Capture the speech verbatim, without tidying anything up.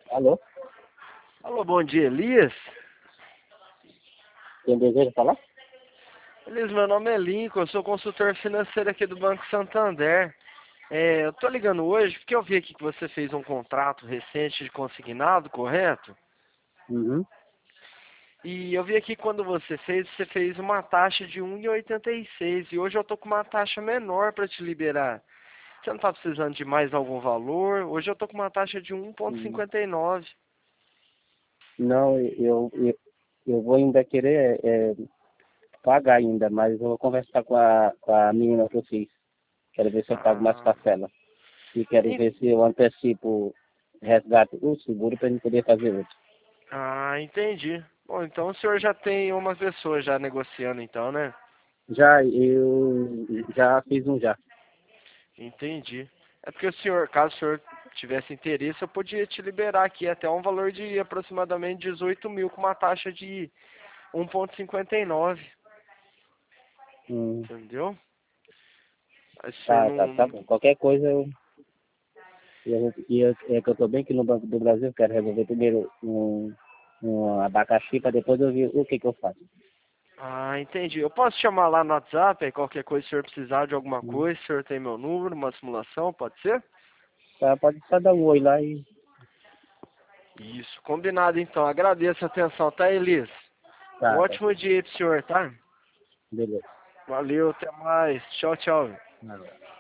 Alô? Alô, bom dia, Elias. Quem deseja falar? Elias, meu nome é Lincoln, eu sou consultor financeiro aqui do Banco Santander. É, eu tô ligando hoje porque eu vi aqui que você fez um contrato recente de consignado, correto? Uhum. E eu vi aqui que quando você fez, você fez uma taxa de um vírgula oitenta e seis e hoje eu tô com uma taxa menor para te liberar. Você não tá precisando de mais algum valor? Hoje eu tô com uma taxa de um vírgula Uhum. cinquenta e nove. Não, eu, eu, eu vou ainda querer é, pagar ainda, mas eu vou conversar com a, com a menina que eu fiz. Quero ver se eu pago mais Ah, parcela. E quero en- ver se eu antecipo, resgato o seguro para ele poder fazer outro. ah, entendi. Bom, então o senhor já tem uma pessoa já negociando então, né? Já, eu já fiz um já. Entendi. É porque o senhor, caso o senhor tivesse interesse, eu podia te liberar aqui até um valor de aproximadamente dezoito mil com uma taxa de um vírgula cinquenta e nove. Hum, Entendeu? Aí se o senhor tá, tá, tá não. bom. Qualquer coisa eu. eu, eu é que eu estou bem que no Banco do Brasil, quero resolver primeiro um, um abacaxi para depois eu ver o que, que eu faço. Ah, entendi. Eu posso chamar lá no WhatsApp, aí qualquer coisa, se o senhor precisar de alguma Hum. coisa, o senhor tem meu número, uma simulação, pode ser? Tá, pode só dar um oi lá e. Isso, combinado então. Agradeço a atenção, tá, Elis? Um Tá, tá ótimo dia aí pro senhor, tá? beleza. Valeu, até mais. Tchau, tchau. Valeu.